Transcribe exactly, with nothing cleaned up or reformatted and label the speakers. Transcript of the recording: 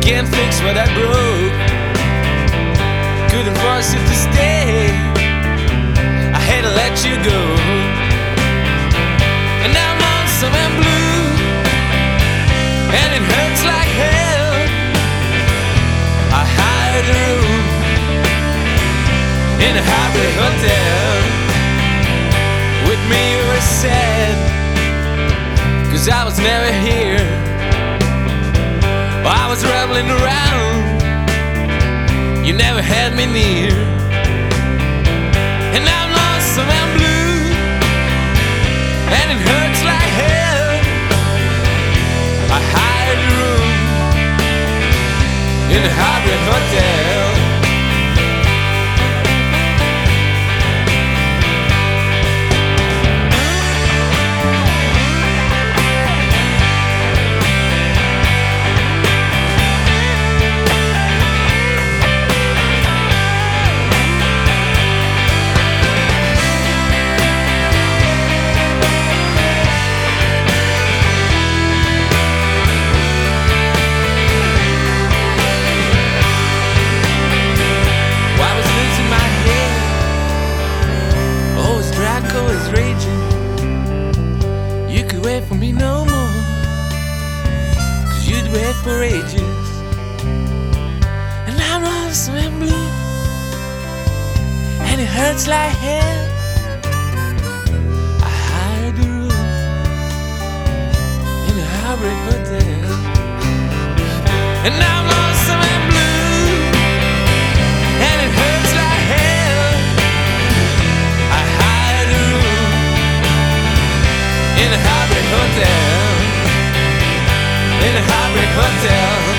Speaker 1: can't fix what I broke. Couldn't force you to stay. I had to let you go. And now I'm lonesome and blue, and it hurts like hell. I hired a room in a heartbreak hotel. With me you were sad, 'cause I was never here. I was rambling around, you never had me near. And now I'm lonesome and blue, and it hurts like hell. I hired a room in a heartbreak hotel. Is raging. You could wait for me no more, 'cause you'd wait for ages. And I'm lonesome and blue, and it hurts like hell. I hired a room in a heartbreak hotel. And now I'm lonesome and blue, and it hurts like hell. In a heartbreak hotel, in a heartbreak hotel.